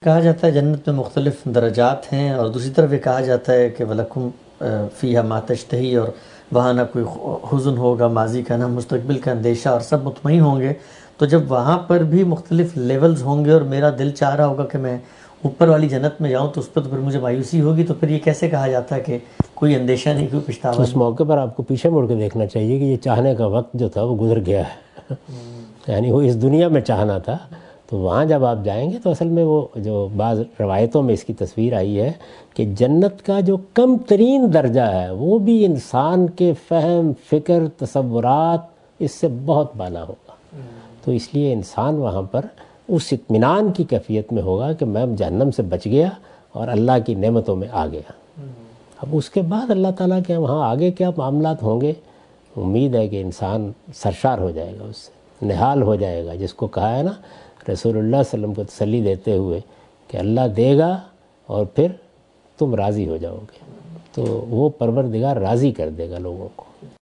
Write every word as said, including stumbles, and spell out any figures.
کہا جاتا ہے جنت میں مختلف درجات ہیں، اور دوسری طرف یہ کہا جاتا ہے کہ وَلَكُمْ فِيهَا مَا تَشْتَهِي، اور وہاں نہ کوئی حزن ہوگا ماضی کا، نہ مستقبل کا اندیشہ، اور سب مطمئن ہوں گے۔ تو جب وہاں پر بھی مختلف لیولز ہوں گے اور میرا دل چاہ رہا ہوگا کہ میں اوپر والی جنت میں جاؤں، تو اس پہ تو پھر مجھے مایوسی ہوگی، تو پھر یہ کیسے کہا جاتا ہے کہ کوئی اندیشہ نہیں، کوئی پچھتاوا اس موقع پر آپ کو پیچھے مڑ کے دیکھنا چاہیے کہ یہ چاہنے کا وقت جو تھا وہ گزر گیا ہے، یعنی وہ اس دنیا میں چاہنا تھا، تو وہاں جب آپ جائیں گے تو اصل میں وہ جو بعض روایتوں میں اس کی تصویر آئی ہے کہ جنت کا جو کم ترین درجہ ہے وہ بھی انسان کے فہم، فکر، تصورات اس سے بہت بالا ہوگا، تو اس لیے انسان وہاں پر اس اطمینان کی کیفیت میں ہوگا کہ میں جہنم سے بچ گیا اور اللہ کی نعمتوں میں آ گیا۔ اب اس کے بعد اللہ تعالیٰ کے وہاں آگے کیا معاملات ہوں گے، امید ہے کہ انسان سرشار ہو جائے گا، اس سے نہال ہو جائے گا، جس کو کہا ہے نا رسول اللہ صلی اللہ علیہ وسلم کو تسلی دیتے ہوئے کہ اللہ دے گا اور پھر تم راضی ہو جاؤ گے، تو وہ پروردگار راضی کر دے گا لوگوں کو۔